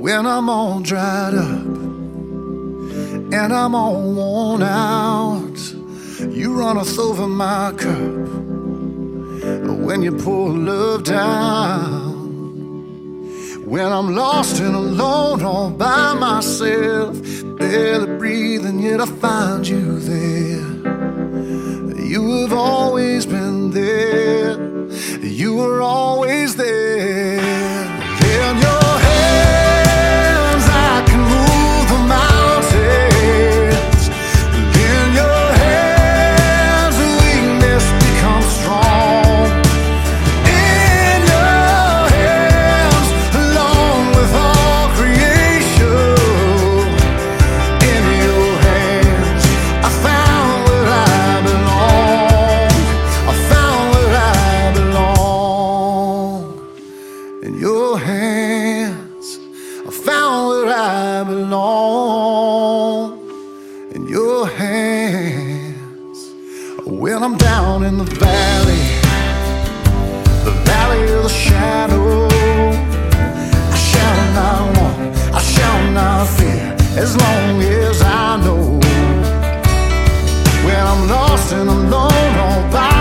When I'm all dried up and I'm all worn out, you runneth over my cup when you pour love down. When I'm lost and alone all by myself, barely breathing, yet I find you there. You have always been there. You were always there. In your hands I can move the mountains. In your hands weakness becomes strong. In your hands, along with all creation, in your hands I found where I belong. I found where I belong. In your hands I found where I belong. In your hands. When I'm down in the valley of the shadow, I shall not want, I shall not fear, as long as I know. When I'm lost and alone all by